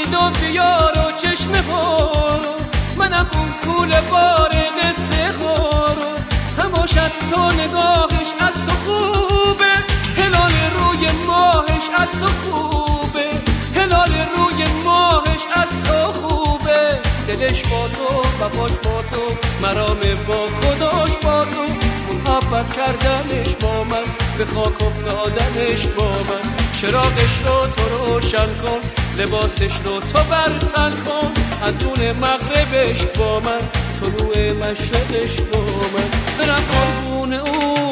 خورشید و بیار و چشمه هارو، منم اون کوله بار قصه هارو. هماش از تو نگاهش از تو خوبه، هلال روی ماهش از تو خوبه، هلال روی ماهش از تو خوبه. دلش با تو وفاش با تو، مرام با خداش با تو، محبت کردنش با من، به خاک افتادنش با من. چراغش رو تو روشن کن، لباسش رو تو برتن کن، از اون مغربش با من، طلوع مشرقش با من. برم قربون اون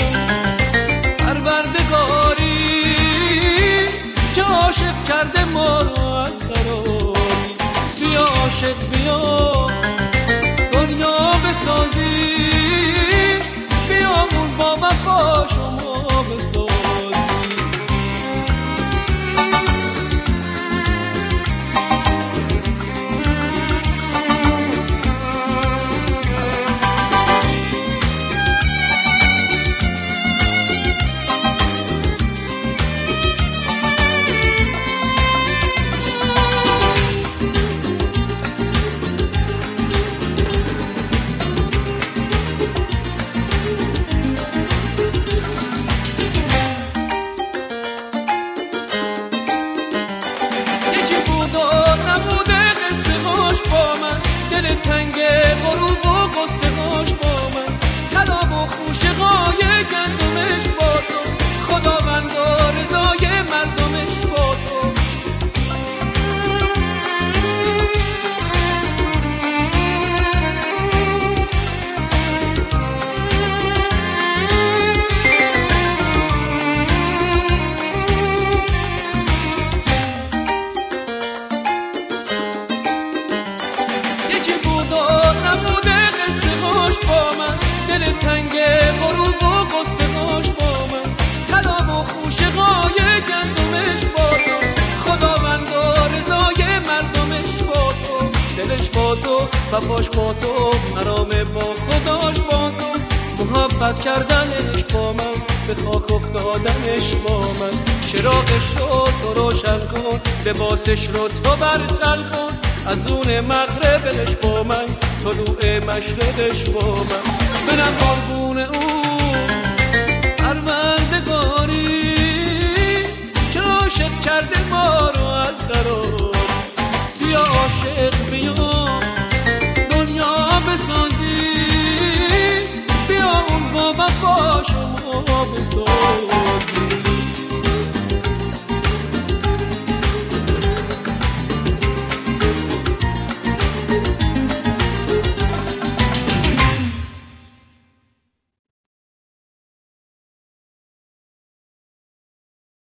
پروردگاری که عاشق کرده ما رو از قراری. بیا عاشق بیا دنیا بسازی، بیا اون با وفا شما بسازی. دل تنگ غروب و قصه هاش با من، طلا و خوشه های گندمش با تو، خداوند و رضای مردمش با تو. دل تنگ غروب و قصه هاش با من، طلا و خوشه های گندمش با تو، خداوند و رضای مردمش با تو. دلش با تو وفاش با تو، مرام با خداش با تو، محبت کردنش با من، به خاک افتادنش با من. چراغش رو تو روشن کن، لباسش رو تو برتن کن، از اون مغربش با من، طلوع مشرقش با من. برم قربون اون پروردگاری که عاشق کرده ما رو از قرار. بیا عاشق بیا دنیا بسازی، بیا اون با وفا شما بسازی.